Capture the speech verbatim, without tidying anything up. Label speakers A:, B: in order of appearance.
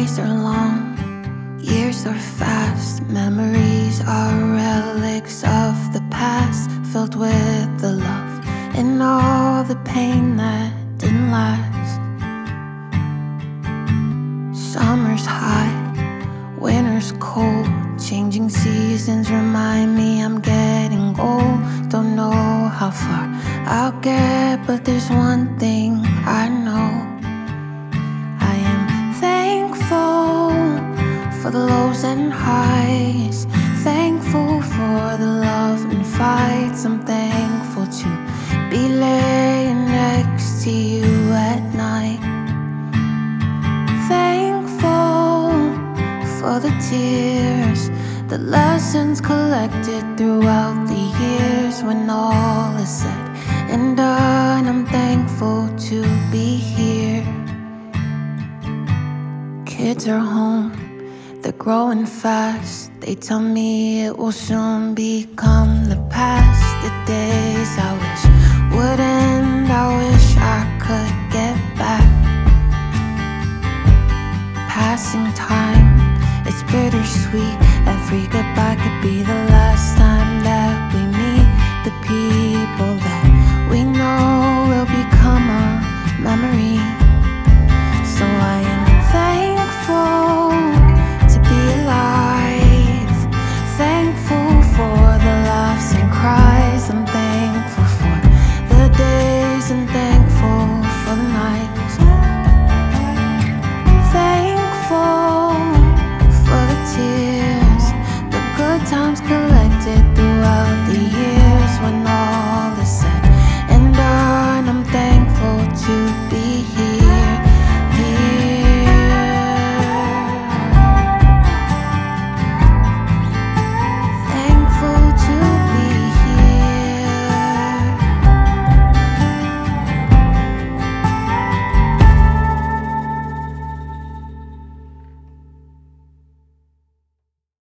A: Days are long, years are fast. Memories are relics of the past, filled with the love and all the pain that didn't last. Summer's hot, winter's cold. Changing seasons remind me I'm getting old. Don't know how far I'll get, but there's one thing I know. I am thankful for the lows and highs, thankful for the love and fights. I'm thankful to be laying next to you at night. Thankful for the tears, the lessons collected throughout the years. When all is said and done, I'm thankful to be here. Kids are home, they're growing fast. They tell me it will soon become the past. The days I wish would end, I wish I could get back. Passing time, it's bittersweet. Every goodbye could be the last time that